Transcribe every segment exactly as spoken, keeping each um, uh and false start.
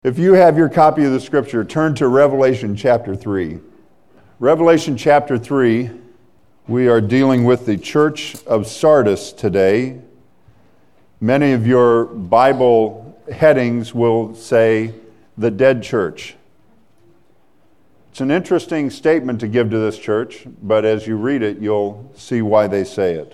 If you have your copy of the scripture, turn to Revelation chapter three. Revelation chapter three, we are dealing with the church of Sardis today. Many of your Bible headings will say the dead church. It's an interesting statement to give to this church, but as you read it, you'll see why they say it.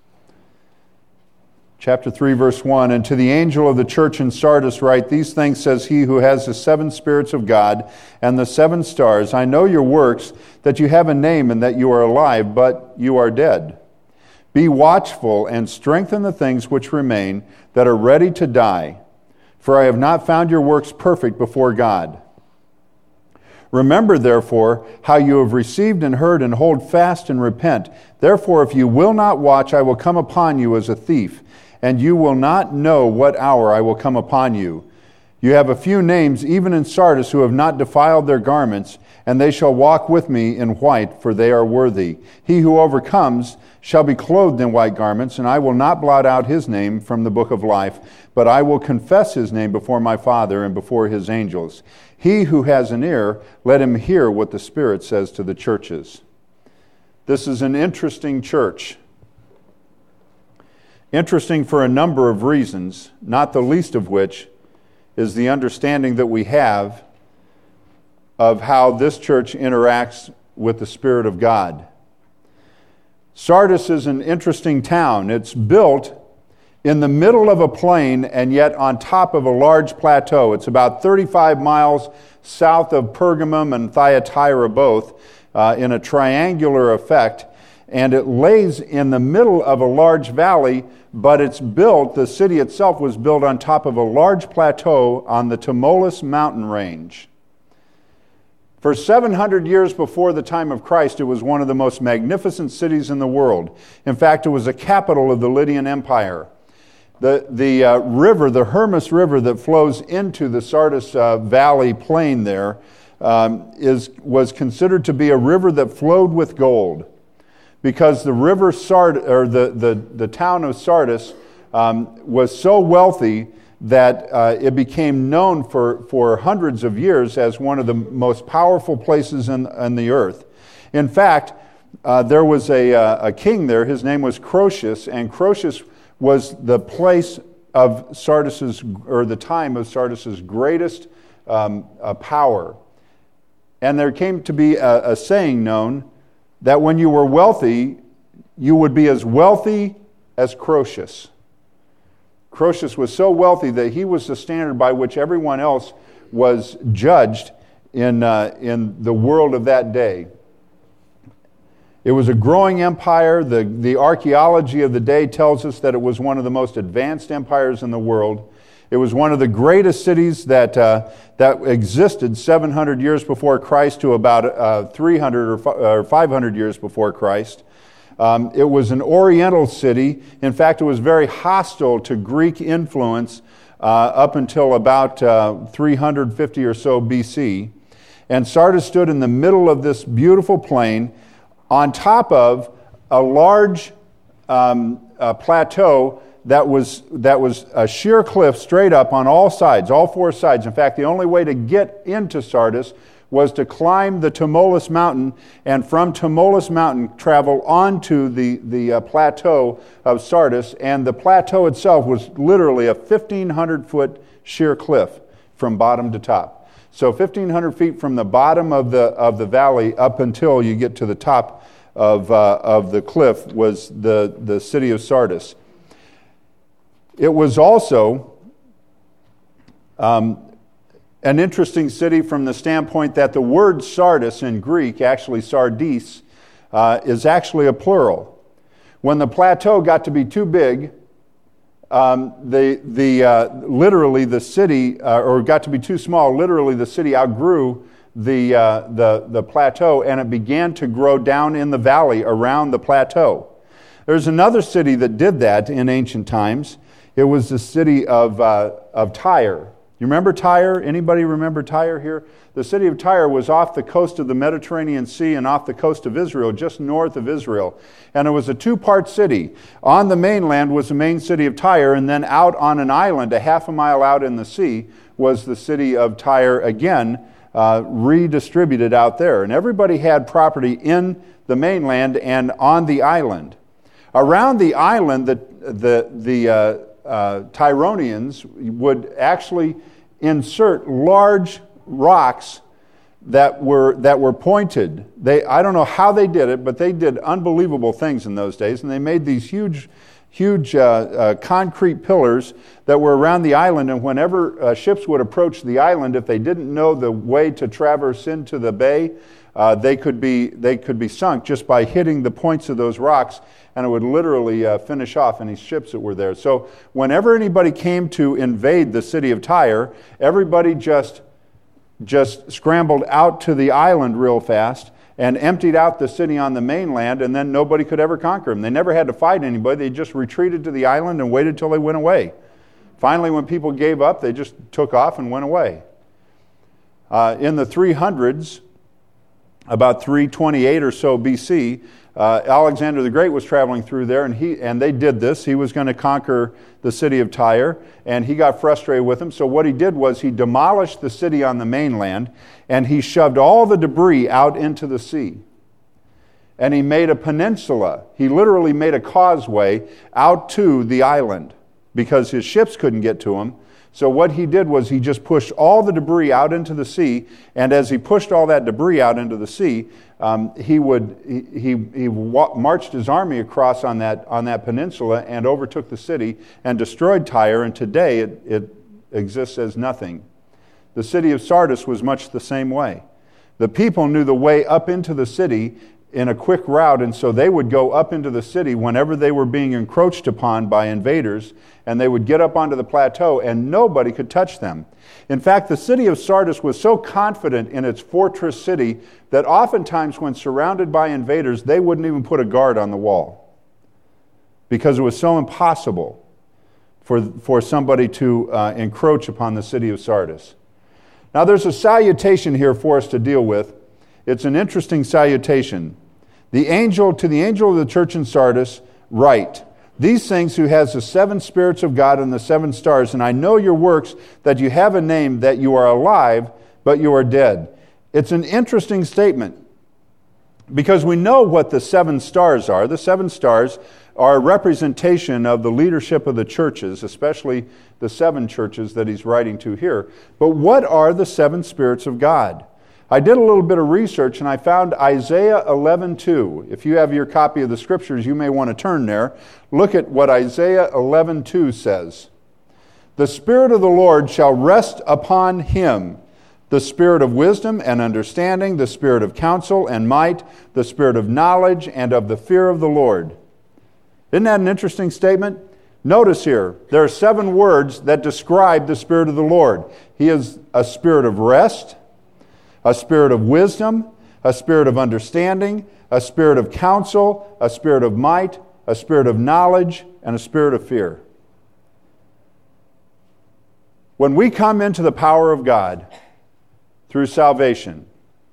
Chapter three, verse one, "And to the angel of the church in Sardis write, These things says he who has the seven spirits of God and the seven stars. I know your works, that you have a name and that you are alive, but you are dead. Be watchful and strengthen the things which remain that are ready to die, for I have not found your works perfect before God. Remember, therefore, how you have received and heard, and hold fast and repent. Therefore, if you will not watch, I will come upon you as a thief, and you will not know what hour I will come upon you. You have a few names, even in Sardis, who have not defiled their garments, and they shall walk with me in white, for they are worthy. He who overcomes shall be clothed in white garments, and I will not blot out his name from the book of life, but I will confess his name before my Father and before his angels. He who has an ear, let him hear what the Spirit says to the churches." This is an interesting church. Interesting for a number of reasons, not the least of which is the understanding that we have of how this church interacts with the Spirit of God. Sardis is an interesting town. It's built in the middle of a plain and yet on top of a large plateau. It's about thirty-five miles south of Pergamum and Thyatira both, uh, in a triangular effect. And it lays in the middle of a large valley, but it's built, the city itself was built on top of a large plateau on the Tmolus mountain range. For seven hundred years before the time of Christ, it was one of the most magnificent cities in the world. In fact, it was a capital of the Lydian Empire. The, the uh, river, the Hermus River that flows into the Sardis uh, Valley plain there, um, is, was considered to be a river that flowed with gold. Because the river Sard, or the, the, the town of Sardis um, was so wealthy that uh, it became known for, for hundreds of years as one of the most powerful places in, in the earth. In fact, uh, there was a, uh, a king there, his name was Croesus, and Croesus was the place of Sardis's, or the time of Sardis's greatest um, uh, power. And there came to be a, a saying known that when you were wealthy, you would be as wealthy as Croesus. Croesus was so wealthy that he was the standard by which everyone else was judged in, uh, in the world of that day. It was a growing empire. The, the archaeology of the day tells us that it was one of the most advanced empires in the world. It was one of the greatest cities that uh, that existed seven hundred years before Christ to about uh, three hundred or five hundred years before Christ. Um, it was an Oriental city. In fact, it was very hostile to Greek influence uh, up until about uh, three hundred fifty or so B C. And Sardis stood in the middle of this beautiful plain on top of a large um, uh, plateau that was that was a sheer cliff straight up on all sides, all four sides. In fact, the only way to get into Sardis was to climb the Tmolus mountain, and from Tmolus mountain travel onto the, the uh, plateau of Sardis. And the plateau itself was literally a fifteen hundred foot sheer cliff from bottom to top. So fifteen hundred feet from the bottom of the of the valley up until you get to the top of uh, of the cliff was the, the city of Sardis. It was also um, an interesting city from the standpoint that the word Sardis in Greek, actually Sardis, uh, is actually a plural. When the plateau got to be too big, um, the the uh, literally the city, uh, or got to be too small, literally the city outgrew the uh, the the plateau, and it began to grow down in the valley around the plateau. There's another city that did that in ancient times. It was the city of uh, of Tyre. You remember Tyre? Anybody remember Tyre here? The city of Tyre was off the coast of the Mediterranean Sea and off the coast of Israel, just north of Israel. And it was a two-part city. On the mainland was the main city of Tyre, and then out on an island, a half a mile out in the sea, was the city of Tyre again, uh, redistributed out there. And everybody had property in the mainland and on the island. Around the island, the, the, the uh, uh, Tyronians would actually insert large rocks that were that were pointed. They I don't know how they did it, but they did unbelievable things in those days, and they made these huge, huge uh, uh, concrete pillars that were around the island. And whenever uh, ships would approach the island, if they didn't know the way to traverse into the bay, uh, they could be they could be sunk just by hitting the points of those rocks, and it would literally uh, finish off any ships that were there. So whenever anybody came to invade the city of Tyre, everybody just just scrambled out to the island real fast and emptied out the city on the mainland, and then nobody could ever conquer them. They never had to fight anybody. They just retreated to the island and waited till they went away. Finally, when people gave up, they just took off and went away. Uh, in the three hundreds, about three twenty-eight or so B C, uh, Alexander the Great was traveling through there, and he and they did this. He was going to conquer the city of Tyre, and he got frustrated with them. So what he did was he demolished the city on the mainland, and he shoved all the debris out into the sea. And he made a peninsula. He literally made a causeway out to the island because his ships couldn't get to him. So what he did was he just pushed all the debris out into the sea, and as he pushed all that debris out into the sea, um, he would he he, he wa- marched his army across on that on that peninsula and overtook the city and destroyed Tyre. And today it, it exists as nothing. The city of Sardis was much the same way. The people knew the way up into the city in a quick route, and so they would go up into the city whenever they were being encroached upon by invaders, and they would get up onto the plateau, and nobody could touch them. In fact, the city of Sardis was so confident in its fortress city that oftentimes when surrounded by invaders, they wouldn't even put a guard on the wall because it was so impossible for, for somebody to uh, encroach upon the city of Sardis. Now, there's a salutation here for us to deal with. It's an interesting salutation. The angel to the angel of the church in Sardis, write, these things who has the seven spirits of God and the seven stars, and I know your works, that you have a name, that you are alive, but you are dead. It's an interesting statement because we know what the seven stars are. The seven stars are a representation of the leadership of the churches, especially the seven churches that he's writing to here. But what are the seven spirits of God? I did a little bit of research and I found Isaiah eleven two. If you have your copy of the scriptures, you may want to turn there. Look at what Isaiah eleven two says. The Spirit of the Lord shall rest upon him, the Spirit of wisdom and understanding, the Spirit of counsel and might, the Spirit of knowledge and of the fear of the Lord. Isn't that an interesting statement? Notice here, there are seven words that describe the Spirit of the Lord. He is a spirit of rest, a spirit of wisdom, a spirit of understanding, a spirit of counsel, a spirit of might, a spirit of knowledge, and a spirit of fear. When we come into the power of God through salvation,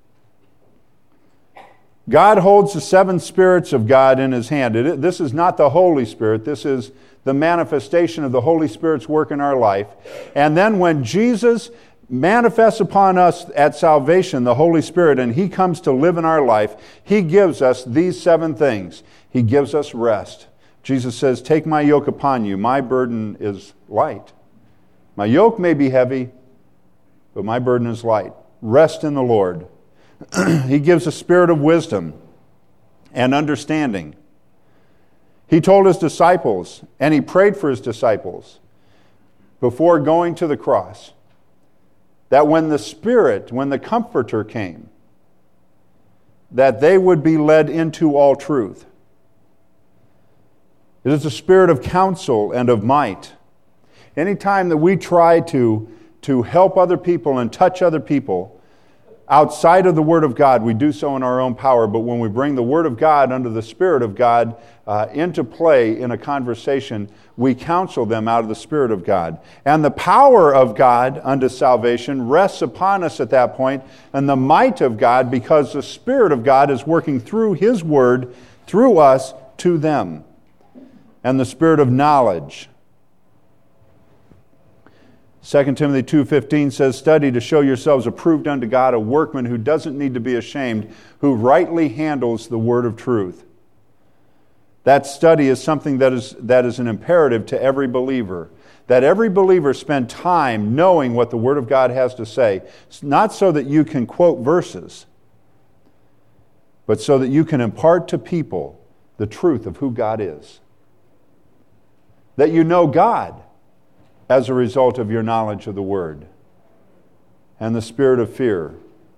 God holds the seven spirits of God in his hand. It, this is not the Holy Spirit. This is the manifestation of the Holy Spirit's work in our life. And then when Jesus manifests upon us at salvation the Holy Spirit, and he comes to live in our life, he gives us these seven things. He gives us rest. Jesus says, take my yoke upon you. My burden is light. My yoke may be heavy, but my burden is light. Rest in the Lord. He gives a spirit of wisdom and understanding. He told his disciples, and he prayed for his disciples before going to the cross, that when the Spirit, when the Comforter came, that they would be led into all truth. It is a spirit of counsel and of might. Anytime that we try to, to help other people and touch other people outside of the Word of God, we do so in our own power. But when we bring the Word of God under the Spirit of God uh, into play in a conversation, we counsel them out of the Spirit of God. And the power of God unto salvation rests upon us at that point, and the might of God, because the Spirit of God is working through His Word, through us, to them. And the Spirit of knowledge. Second Timothy two fifteen says, "Study to show yourselves approved unto God, a workman who doesn't need to be ashamed, who rightly handles the word of truth." That study is something that is, that is an imperative to every believer. That every believer spend time knowing what the Word of God has to say. It's not so that you can quote verses, but so that you can impart to people the truth of who God is. That you know God as a result of your knowledge of the Word. And the spirit of fear.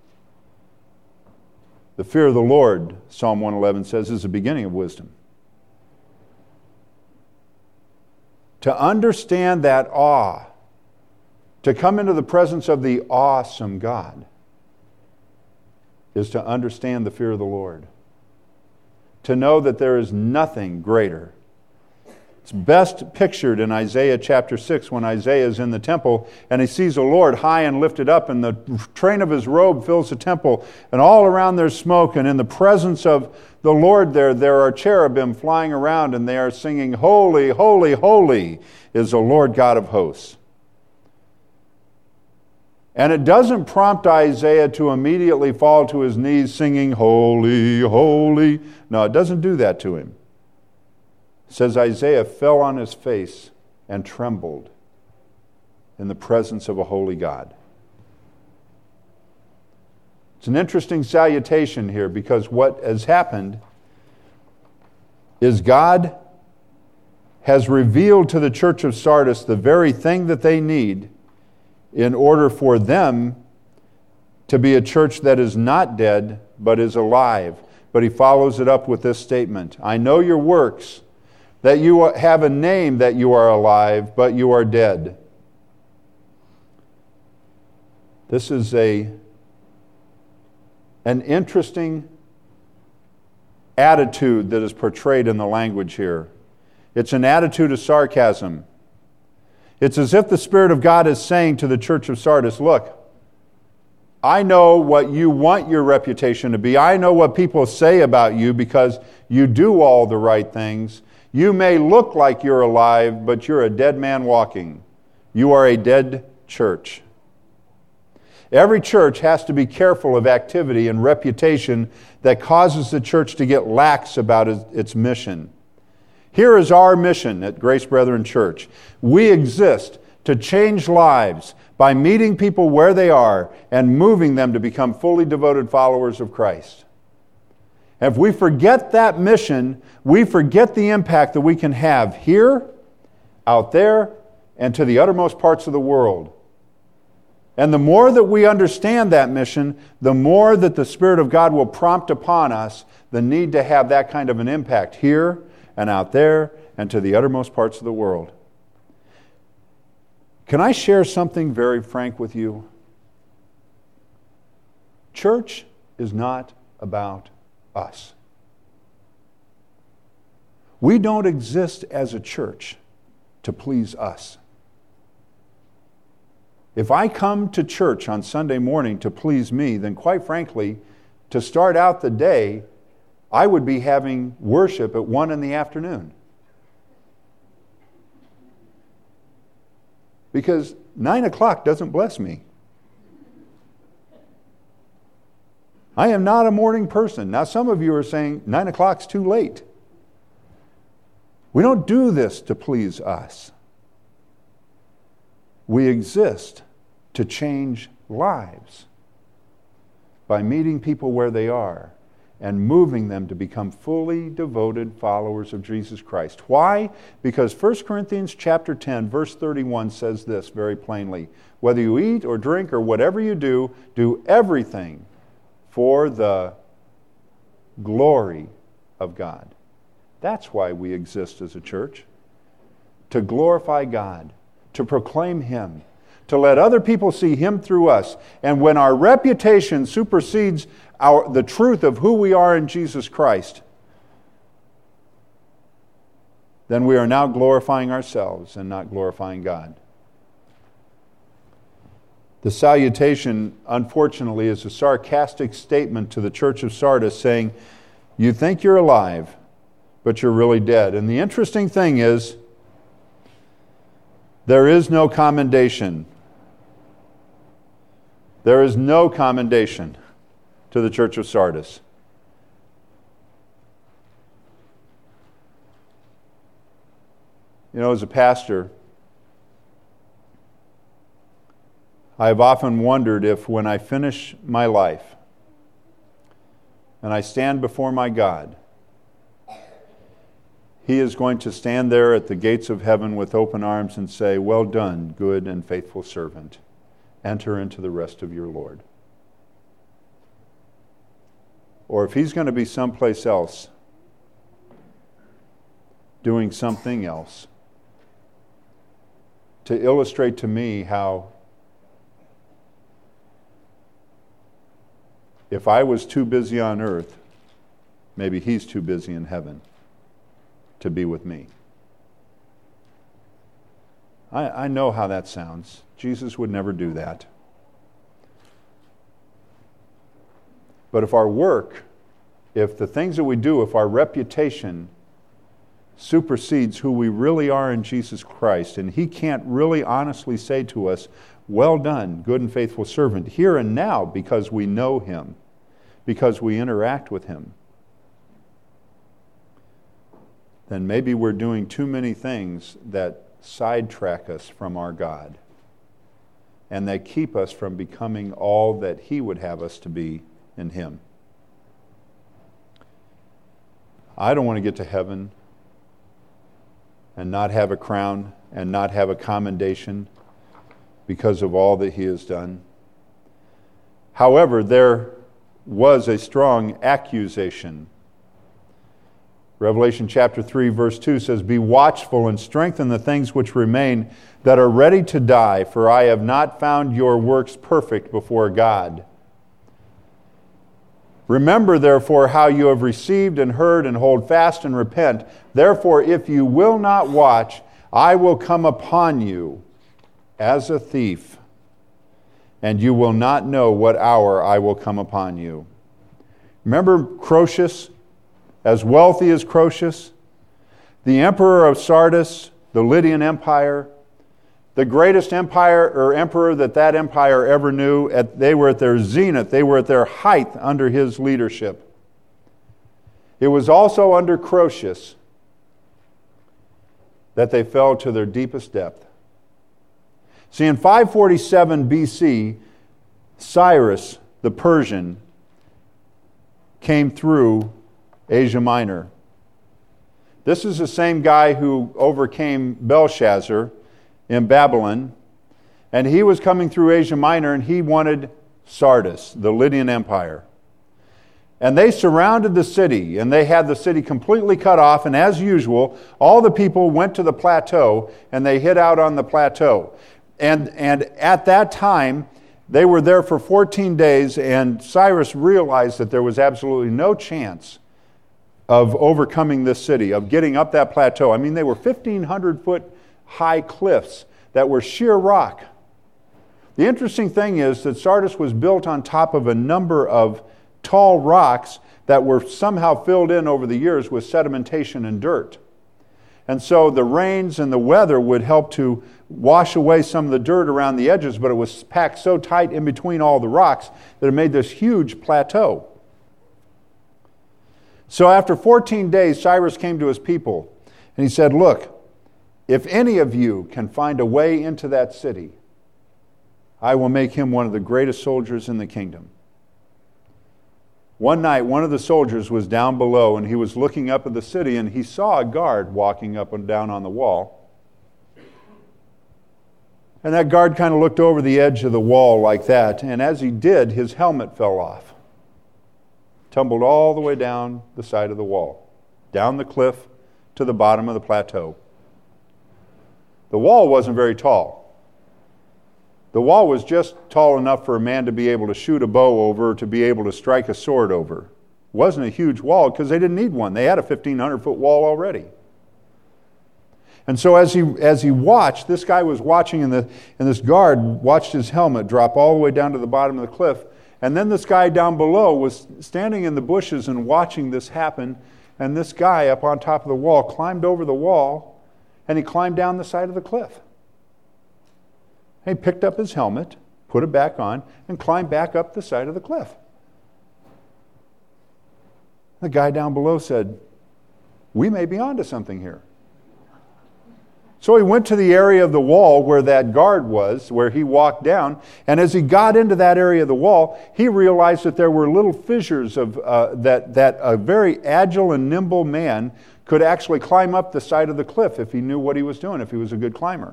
The fear of the Lord, Psalm one eleven says, is the beginning of wisdom. To understand that awe, to come into the presence of the awesome God, is to understand the fear of the Lord. To know that there is nothing greater. It's best pictured in Isaiah chapter six when Isaiah is in the temple and he sees the Lord high and lifted up and the train of his robe fills the temple and all around there's smoke, and in the presence of the Lord there, there are cherubim flying around and they are singing, "Holy, holy, holy is the Lord God of hosts." And it doesn't prompt Isaiah to immediately fall to his knees singing, "Holy, holy." No, it doesn't do that to him. It says Isaiah fell on his face and trembled in the presence of a holy God. It's an interesting salutation here because what has happened is God has revealed to the church of Sardis the very thing that they need in order for them to be a church that is not dead but is alive. But he follows it up with this statement, "I know your works, that you have a name that you are alive, but you are dead." This is a an interesting attitude that is portrayed in the language here. It's an attitude of sarcasm. It's as if the Spirit of God is saying to the church of Sardis, "Look, I know what you want your reputation to be. I know what people say about you because you do all the right things. You may look like you're alive, but you're a dead man walking. You are a dead church." Every church has to be careful of activity and reputation that causes the church to get lax about its mission. Here is our mission at Grace Brethren Church. We exist to change lives by meeting people where they are and moving them to become fully devoted followers of Christ. If we forget that mission, we forget the impact that we can have here, out there, and to the uttermost parts of the world. And the more that we understand that mission, the more that the Spirit of God will prompt upon us the need to have that kind of an impact here and out there and to the uttermost parts of the world. Can I share something very frank with you? Church is not about us. We don't exist as a church to please us. If I come to church on Sunday morning to please me, then quite frankly, to start out the day, I would be having worship at one in the afternoon. Because nine o'clock doesn't bless me. I am not a morning person. Now some of you are saying nine o'clock's too late. We don't do this to please us. We exist to change lives by meeting people where they are and moving them to become fully devoted followers of Jesus Christ. Why? Because First Corinthians chapter ten, verse thirty-one says this very plainly. Whether you eat or drink or whatever you do, do everything for the glory of God. That's why we exist as a church. To glorify God, to proclaim Him, to let other people see Him through us. And when our reputation supersedes our, the truth of who we are in Jesus Christ, then we are now glorifying ourselves and not glorifying God. The salutation, unfortunately, is a sarcastic statement to the church of Sardis saying, you think you're alive, but you're really dead. And the interesting thing is, there is no commendation. There is no commendation to the church of Sardis. You know, as a pastor, I've often wondered if when I finish my life and I stand before my God, He is going to stand there at the gates of heaven with open arms and say, "Well done, good and faithful servant. Enter into the rest of your Lord." Or if He's going to be someplace else, doing something else, to illustrate to me how if I was too busy on earth, maybe He's too busy in heaven to be with me. I, I know how that sounds. Jesus would never do that. But if our work, if the things that we do, if our reputation supersedes who we really are in Jesus Christ, and He can't really honestly say to us, "Well done, good and faithful servant," here and now, because we know Him, because we interact with Him, then maybe we're doing too many things that sidetrack us from our God, and they keep us from becoming all that He would have us to be in Him. I don't want to get to heaven and not have a crown and not have a commendation because of all that He has done. However, there was a strong accusation. Revelation chapter three, verse two says, "Be watchful and strengthen the things which remain that are ready to die, for I have not found your works perfect before God. Remember, therefore, how you have received and heard, and hold fast and repent. Therefore, if you will not watch, I will come upon you as a thief, and you will not know what hour I will come upon you." Remember Croesus, as wealthy as Croesus, the emperor of Sardis, the Lydian Empire, the greatest empire or emperor that that empire ever knew. At, they were at their zenith. They were at their height under his leadership. It was also under Croesus that they fell to their deepest depth. See, in five forty-seven B C, Cyrus the Persian came through Asia Minor. This is the same guy who overcame Belshazzar in Babylon, and he was coming through Asia Minor, and he wanted Sardis, the Lydian Empire. And they surrounded the city, and they had the city completely cut off, and as usual, all the people went to the plateau, and they hid out on the plateau. And, and at that time, they were there for fourteen days, and Cyrus realized that there was absolutely no chance of overcoming this city, of getting up that plateau. I mean, they were fifteen hundred foot high cliffs that were sheer rock. The interesting thing is that Sardis was built on top of a number of tall rocks that were somehow filled in over the years with sedimentation and dirt. And so the rains and the weather would help to wash away some of the dirt around the edges, but it was packed so tight in between all the rocks that it made this huge plateau. So after fourteen days, Cyrus came to his people, and he said, "Look, if any of you can find a way into that city, I will make him one of the greatest soldiers in the kingdom." One night, one of the soldiers was down below, and he was looking up at the city, and he saw a guard walking up and down on the wall. And that guard kind of looked over the edge of the wall like that, and as he did, his helmet fell off. Tumbled all the way down the side of the wall, down the cliff to the bottom of the plateau. The wall wasn't very tall. The wall was just tall enough for a man to be able to shoot a bow over, to be able to strike a sword over. It wasn't a huge wall because they didn't need one. They had a fifteen hundred foot wall already. And so as he as he watched, this guy was watching, and, the, and this guard watched his helmet drop all the way down to the bottom of the cliff. And then this guy down below was standing in the bushes and watching this happen. And this guy up on top of the wall climbed over the wall, and he climbed down the side of the cliff. And he picked up his helmet, put it back on, and climbed back up the side of the cliff. The guy down below said, "We may be onto something here." So he went to the area of the wall where that guard was, where he walked down, and as he got into that area of the wall, he realized that there were little fissures of uh, that, that a very agile and nimble man could actually climb up the side of the cliff if he knew what he was doing, if he was a good climber.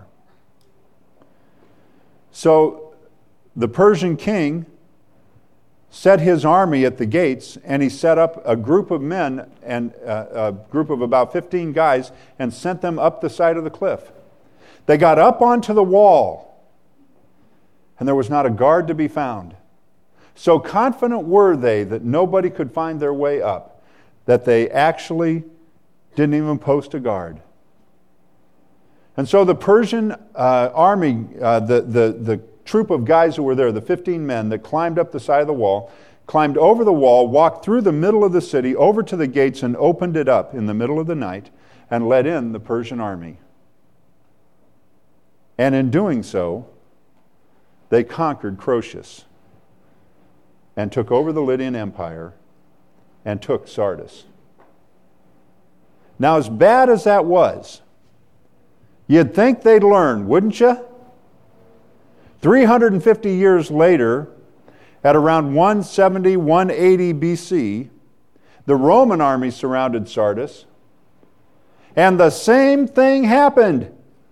So the Persian king set his army at the gates, and he set up a group of men, and uh, a group of about fifteen guys, and sent them up the side of the cliff. They got up onto the wall, and there was not a guard to be found. So confident were they that nobody could find their way up, that they actually didn't even post a guard. And so the Persian uh, army, uh, the, the, the troop of guys who were there, the fifteen men that climbed up the side of the wall, climbed over the wall, walked through the middle of the city, over to the gates, and opened it up in the middle of the night, and let in the Persian army. And in doing so, they conquered Croesus, and took over the Lydian Empire, and took Sardis. Now, as bad as that was, you'd think they'd learn, wouldn't you? three hundred fifty years later, at around one seventy, one eighty B C, the Roman army surrounded Sardis, and the same thing happened.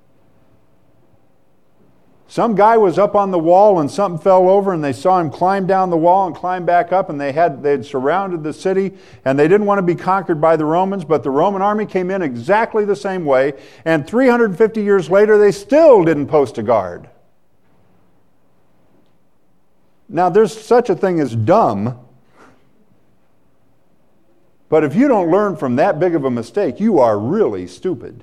Some guy was up on the wall and something fell over, and they saw him climb down the wall and climb back up, and they had they had surrounded the city, and they didn't want to be conquered by the Romans, but the Roman army came in exactly the same way, and three hundred fifty years later, they still didn't post a guard. Now, there's such a thing as dumb, but if you don't learn from that big of a mistake, you are really stupid.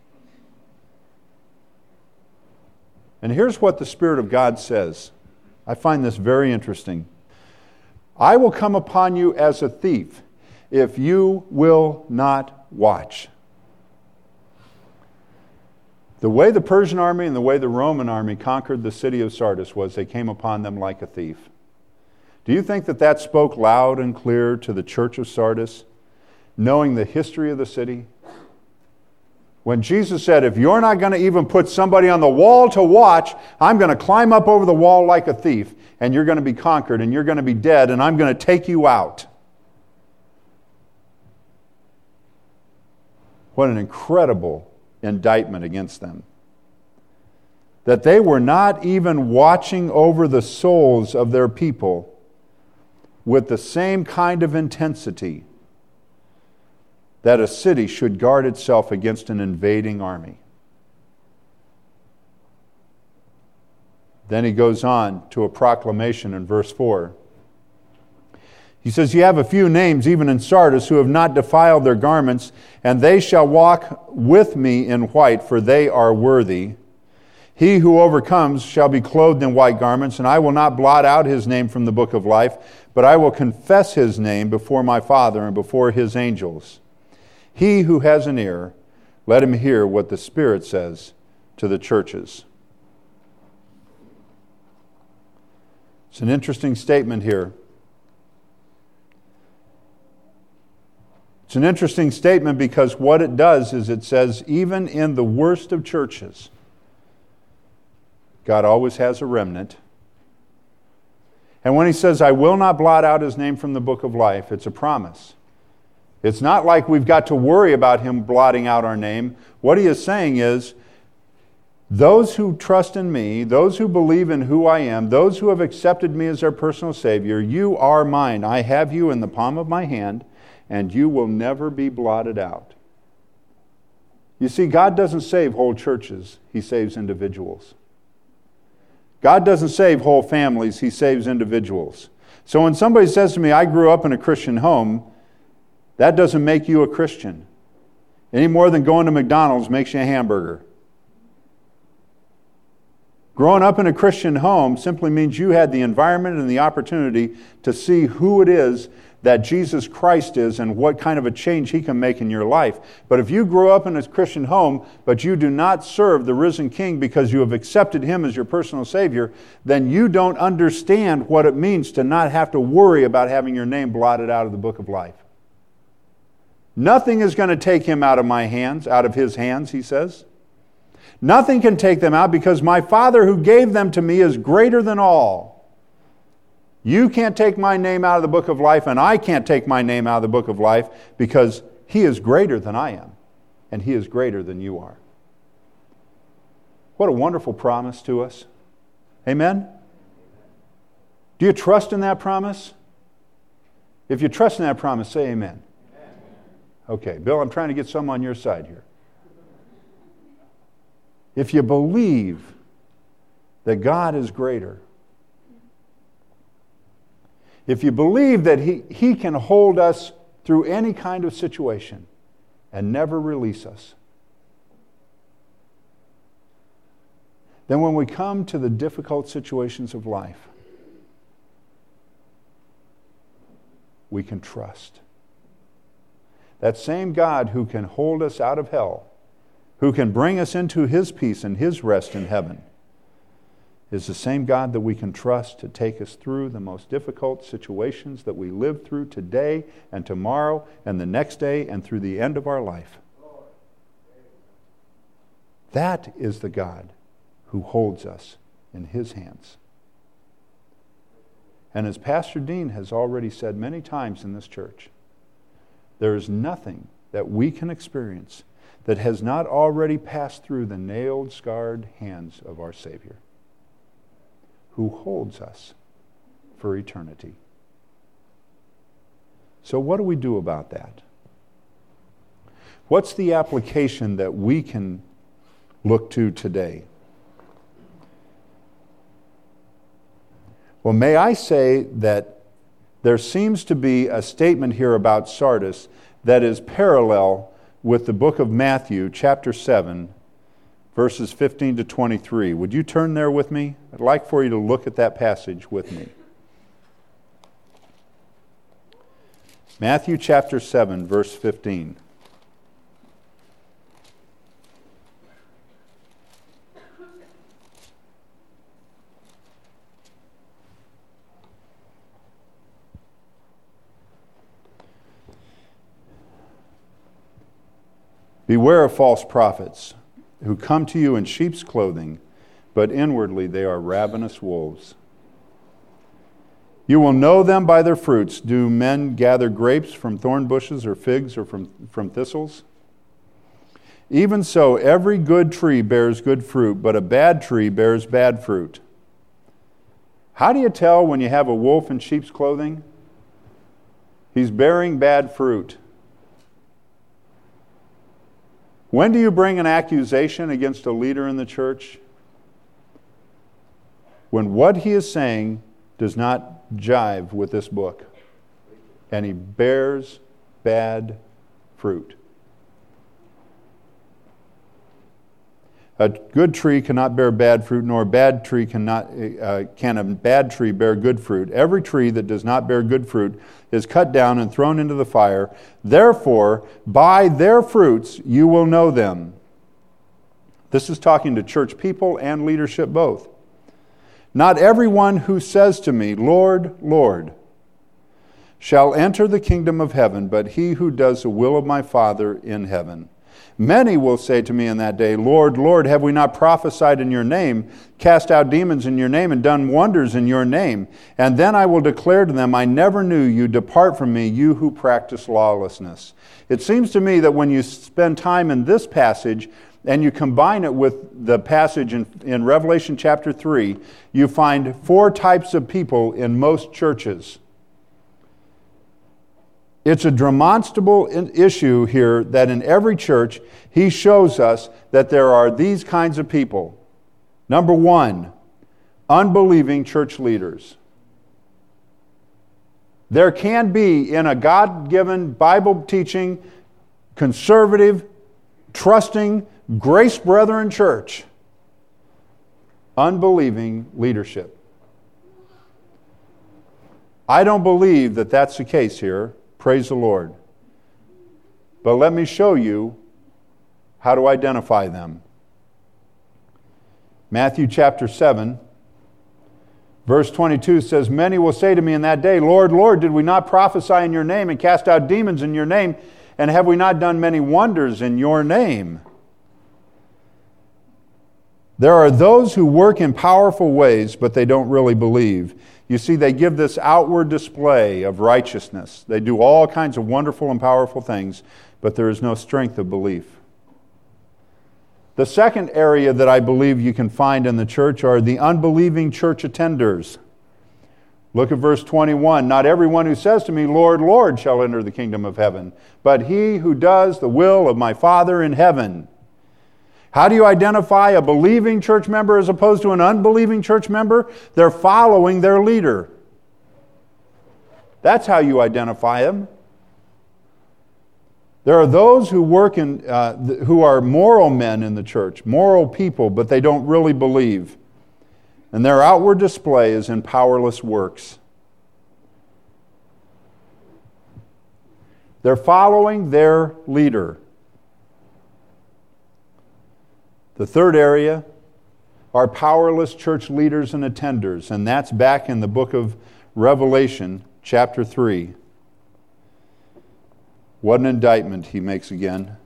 And here's what the Spirit of God says. I find this very interesting. "I will come upon you as a thief if you will not watch." The way the Persian army and the way the Roman army conquered the city of Sardis was they came upon them like a thief. Do you think that that spoke loud and clear to the church of Sardis, knowing the history of the city? When Jesus said, "If you're not going to even put somebody on the wall to watch, I'm going to climb up over the wall like a thief, and you're going to be conquered, and you're going to be dead, and I'm going to take you out." What an incredible indictment against them. That they were not even watching over the souls of their people with the same kind of intensity that a city should guard itself against an invading army. Then he goes on to a proclamation in verse four. He says, "You have a few names even in Sardis who have not defiled their garments, and they shall walk with me in white, for they are worthy. He who overcomes shall be clothed in white garments, and I will not blot out his name from the book of life, but I will confess his name before my Father and before his angels. He who has an ear, let him hear what the Spirit says to the churches." It's an interesting statement here. It's an interesting statement because what it does is it says, even in the worst of churches, God always has a remnant. And when he says, "I will not blot out his name from the book of life," it's a promise. It's not like we've got to worry about him blotting out our name. What he is saying is, those who trust in me, those who believe in who I am, those who have accepted me as their personal Savior, you are mine. I have you in the palm of my hand, and you will never be blotted out. You see, God doesn't save whole churches. He saves individuals. God doesn't save whole families. He saves individuals. So when somebody says to me, "I grew up in a Christian home," that doesn't make you a Christian. Any more than going to McDonald's makes you a hamburger. Growing up in a Christian home simply means you had the environment and the opportunity to see who it is that Jesus Christ is and what kind of a change He can make in your life. But if you grew up in a Christian home, but you do not serve the risen King because you have accepted Him as your personal Savior, then you don't understand what it means to not have to worry about having your name blotted out of the book of life. Nothing is going to take Him out of my hands, out of His hands, He says. Nothing can take them out because my Father who gave them to me is greater than all. You can't take my name out of the book of life, and I can't take my name out of the book of life because He is greater than I am, and He is greater than you are. What a wonderful promise to us. Amen? Do you trust in that promise? If you trust in that promise, say amen. Okay, Bill, I'm trying to get some on your side here. If you believe that God is greater, if you believe that he, he can hold us through any kind of situation and never release us, then when we come to the difficult situations of life, we can trust. That same God who can hold us out of hell, who can bring us into His peace and His rest in heaven, is the same God that we can trust to take us through the most difficult situations that we live through today and tomorrow and the next day and through the end of our life. That is the God who holds us in His hands. And as Pastor Dean has already said many times in this church, there is nothing that we can experience that has not already passed through the nailed, scarred hands of our Savior, who holds us for eternity. So what do we do about that? What's the application that we can look to today? Well, may I say that there seems to be a statement here about Sardis that is parallel with the book of Matthew, chapter seven, verses fifteen to twenty-three. Would you turn there with me? I'd like for you to look at that passage with me. Matthew chapter seven, verse fifteen. Beware of false prophets who come to you in sheep's clothing, but inwardly they are ravenous wolves. You will know them by their fruits. Do men gather grapes from thorn bushes or figs or from, from thistles? Even so, every good tree bears good fruit, but a bad tree bears bad fruit. How do you tell when you have a wolf in sheep's clothing? He's bearing bad fruit. When do you bring an accusation against a leader in the church? When what he is saying does not jive with this book, and he bears bad fruit. A good tree cannot bear bad fruit, nor a bad tree cannot uh, can a bad tree bear good fruit. Every tree that does not bear good fruit is cut down and thrown into the fire. Therefore, by their fruits you will know them. This is talking to church people and leadership both. Not everyone who says to me, Lord, Lord, shall enter the kingdom of heaven, but he who does the will of my Father in heaven. Many will say to me in that day, Lord, Lord, have we not prophesied in your name, cast out demons in your name, and done wonders in your name? And then I will declare to them, I never knew you. Depart from me, you who practice lawlessness. It seems to me that when you spend time in this passage and you combine it with the passage in, in Revelation chapter three, you find four types of people in most churches. It's a demonstrable issue here that in every church, he shows us that there are these kinds of people. Number one, unbelieving church leaders. There can be, in a God-given, Bible-teaching, conservative, trusting, grace brethren church, unbelieving leadership. I don't believe that that's the case here. Praise the Lord. But let me show you how to identify them. Matthew chapter seven, verse twenty-two says, "Many will say to me in that day, Lord, Lord, did we not prophesy in your name and cast out demons in your name? And have we not done many wonders in your name?" There are those who work in powerful ways, but they don't really believe. You see, they give this outward display of righteousness. They do all kinds of wonderful and powerful things, but there is no strength of belief. The second area that I believe you can find in the church are the unbelieving church attenders. Look at verse twenty-one. "Not everyone who says to me, Lord, Lord, shall enter the kingdom of heaven, but he who does the will of my Father in heaven." How do you identify a believing church member as opposed to an unbelieving church member? They're following their leader. That's how you identify them. There are those who work in, uh, who are moral men in the church, moral people, but they don't really believe. And their outward display is in powerless works. They're following their leader. The third area are powerless church leaders and attenders, and that's back in the book of Revelation, chapter three. What an indictment he makes again.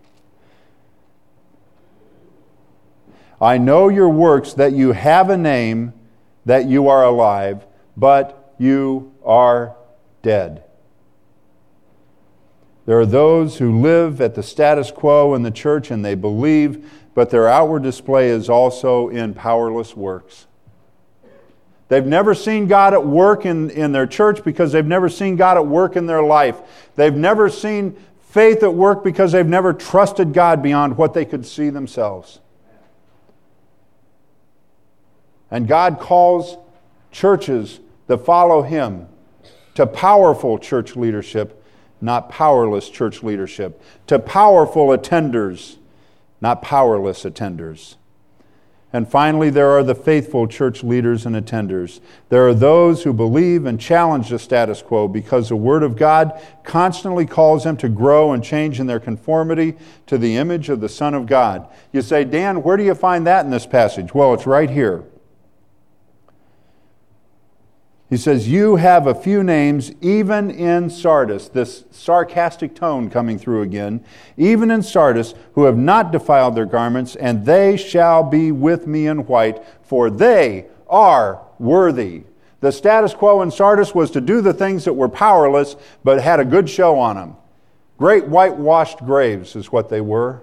"I know your works, that you have a name, that you are alive, but you are dead." There are those who live at the status quo in the church and they believe, but their outward display is also in powerless works. They've never seen God at work in, in their church because they've never seen God at work in their life. They've never seen faith at work because they've never trusted God beyond what they could see themselves. And God calls churches that follow Him to powerful church leadership, not powerless church leadership. To powerful attenders, not powerless attenders. And finally, there are the faithful church leaders and attenders. There are those who believe and challenge the status quo because the Word of God constantly calls them to grow and change in their conformity to the image of the Son of God. You say, Dan, where do you find that in this passage? Well, it's right here. He says, "You have a few names, even in Sardis," this sarcastic tone coming through again, "even in Sardis, who have not defiled their garments, and they shall be with me in white, for they are worthy." The status quo in Sardis was to do the things that were powerless, but had a good show on them. Great whitewashed graves is what they were.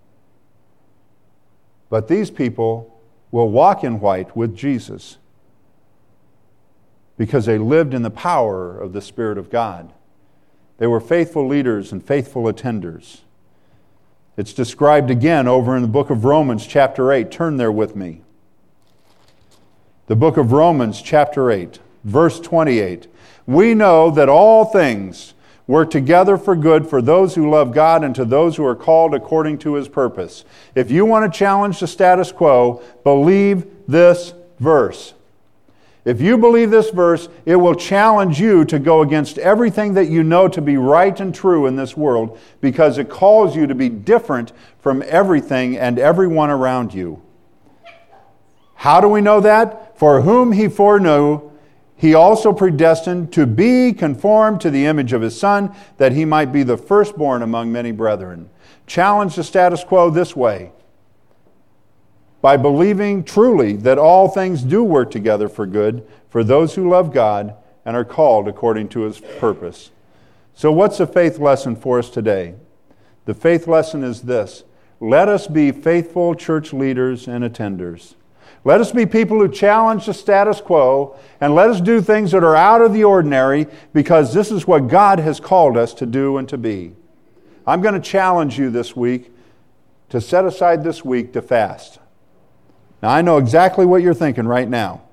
But these people will walk in white with Jesus, because they lived in the power of the Spirit of God. They were faithful leaders and faithful attenders. It's described again over in the book of Romans, chapter eight. Turn there with me. The book of Romans, chapter eight, verse twenty-eight. "We know that all things work together for good for those who love God and to those who are called according to His purpose." If you want to challenge the status quo, believe this verse. If you believe this verse, it will challenge you to go against everything that you know to be right and true in this world, because it calls you to be different from everything and everyone around you. How do we know that? "For whom He foreknew, He also predestined to be conformed to the image of His Son, that He might be the firstborn among many brethren." Challenge the status quo this way: by believing truly that all things do work together for good for those who love God and are called according to His purpose. So what's the faith lesson for us today? The faith lesson is this: let us be faithful church leaders and attenders. Let us be people who challenge the status quo, and let us do things that are out of the ordinary, because this is what God has called us to do and to be. I'm going to challenge you this week to set aside this week to fast. Now, I know exactly what you're thinking right now.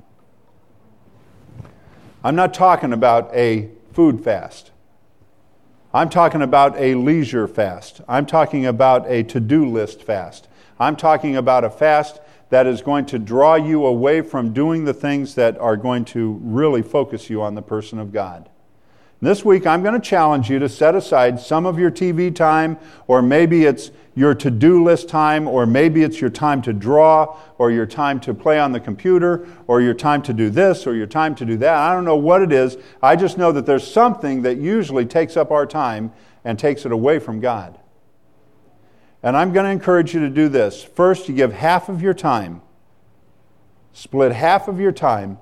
I'm not talking about a food fast. I'm talking about a leisure fast. I'm talking about a to-do list fast. I'm talking about a fast that is going to draw you away from doing the things that are going to really focus you on the person of God. This week, I'm going to challenge you to set aside some of your T V time, or maybe it's your to-do list time, or maybe it's your time to draw, or your time to play on the computer, or your time to do this, or your time to do that. I don't know what it is. I just know that there's something that usually takes up our time and takes it away from God. And I'm going to encourage you to do this. First, you give half of your time, split half of your time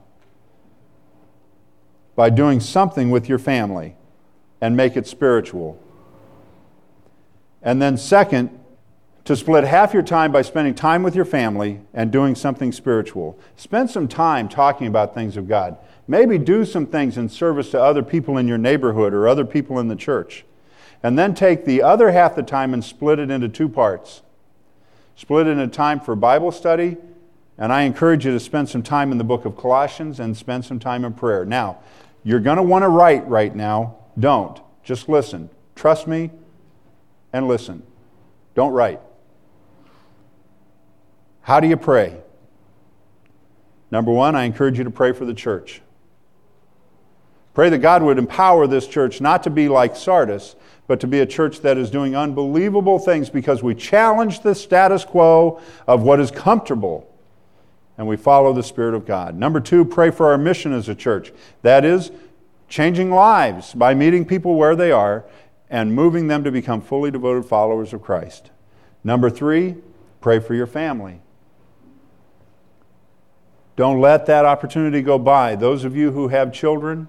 by doing something with your family and make it spiritual. And then second, to split half your time by spending time with your family and doing something spiritual. Spend some time talking about things of God. Maybe do some things in service to other people in your neighborhood or other people in the church. And then take the other half the time and split it into two parts. Split it into time for Bible study, and I encourage you to spend some time in the book of Colossians and spend some time in prayer. Now, you're going to want to write right now. Don't. Just listen. Trust me and listen. Don't write. How do you pray? Number one, I encourage you to pray for the church. Pray that God would empower this church not to be like Sardis, but to be a church that is doing unbelievable things because we challenge the status quo of what is comfortable and we follow the Spirit of God. Number two, pray for our mission as a church. That is, changing lives by meeting people where they are and moving them to become fully devoted followers of Christ. Number three, pray for your family. Don't let that opportunity go by. Those of you who have children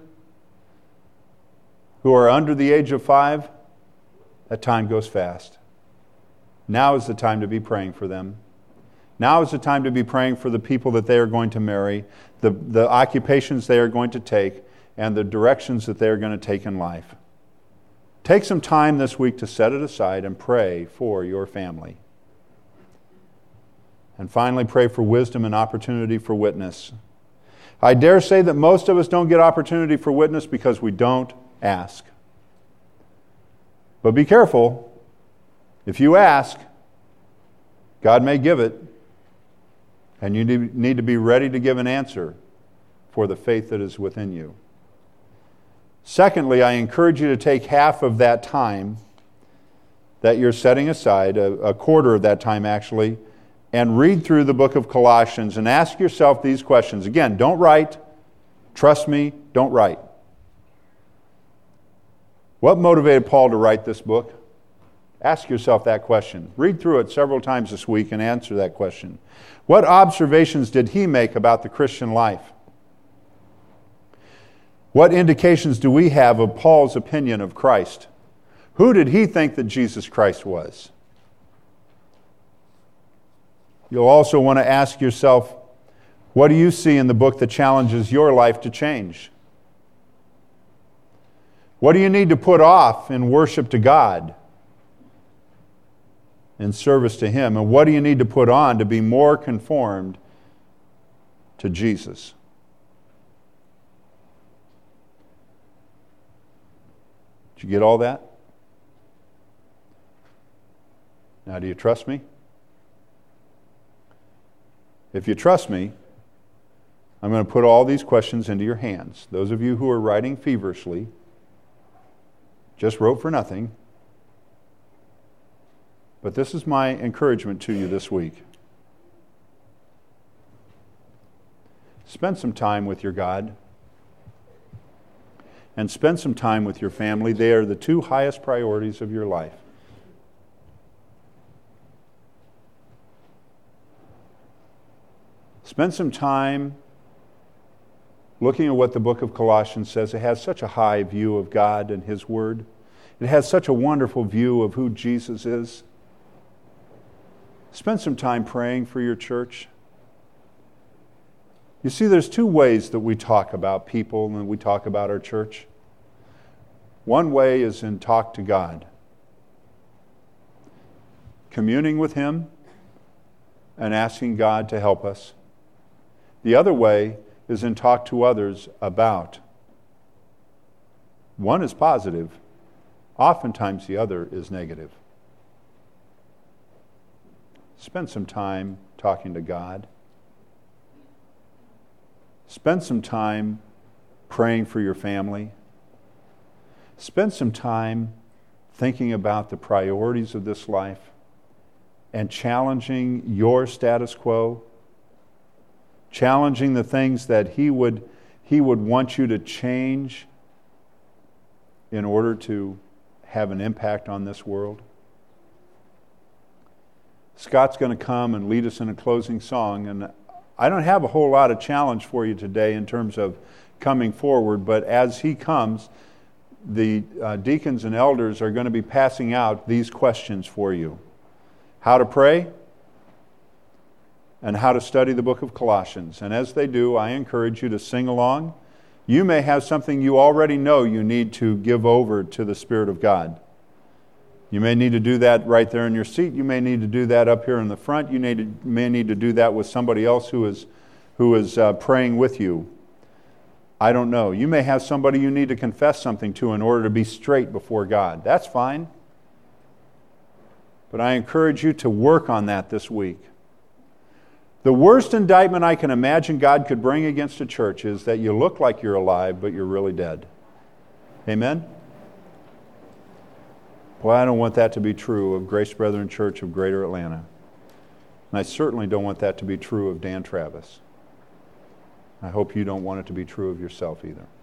who are under the age of five, that time goes fast. Now is the time to be praying for them. Now is the time to be praying for the people that they are going to marry, the, the occupations they are going to take, and the directions that they are going to take in life. Take some time this week to set it aside and pray for your family. And finally, pray for wisdom and opportunity for witness. I dare say that most of us don't get opportunity for witness because we don't ask. But be careful. If you ask, God may give it, and you need to be ready to give an answer for the faith that is within you. Secondly, I encourage you to take half of that time that you're setting aside, a, a quarter of that time actually, and read through the book of Colossians and ask yourself these questions. Again, don't write. Trust me, don't write. What motivated Paul to write this book? Ask yourself that question. Read through it several times this week and answer that question. What observations did he make about the Christian life? What indications do we have of Paul's opinion of Christ? Who did he think that Jesus Christ was? You'll also want to ask yourself, what do you see in the book that challenges your life to change? What do you need to put off in worship to God, in service to Him? And what do you need to put on to be more conformed to Jesus? Did you get all that? Now, do you trust me? If you trust me, I'm going to put all these questions into your hands. Those of you who are writing feverishly, just wrote for nothing. But this is my encouragement to you this week. Spend some time with your God. And spend some time with your family. They are the two highest priorities of your life. Spend some time looking at what the book of Colossians says. It has such a high view of God and His Word. It has such a wonderful view of who Jesus is. Spend some time praying for your church. You see, there's two ways that we talk about people and we talk about our church. One way is in talk to God, communing with Him and asking God to help us. The other way is in talk to others about. One is positive. Oftentimes the other is negative. Spend some time talking to God. Spend some time praying for your family. Spend some time thinking about the priorities of this life and challenging your status quo, challenging the things that he would, he would want you to change in order to have an impact on this world. Scott's going to come and lead us in a closing song, and I don't have a whole lot of challenge for you today in terms of coming forward, but as he comes, the uh, deacons and elders are going to be passing out these questions for you. How to pray and how to study the book of Colossians. And as they do, I encourage you to sing along. You may have something you already know you need to give over to the Spirit of God. You may need to do that right there in your seat. You may need to do that up here in the front. You need to, may need to do that with somebody else who is, who is uh, praying with you. I don't know. You may have somebody you need to confess something to in order to be straight before God. That's fine. But I encourage you to work on that this week. The worst indictment I can imagine God could bring against a church is that you look like you're alive, but you're really dead. Amen? Well, I don't want that to be true of Grace Brethren Church of Greater Atlanta. And I certainly don't want that to be true of Dan Travis. I hope you don't want it to be true of yourself either.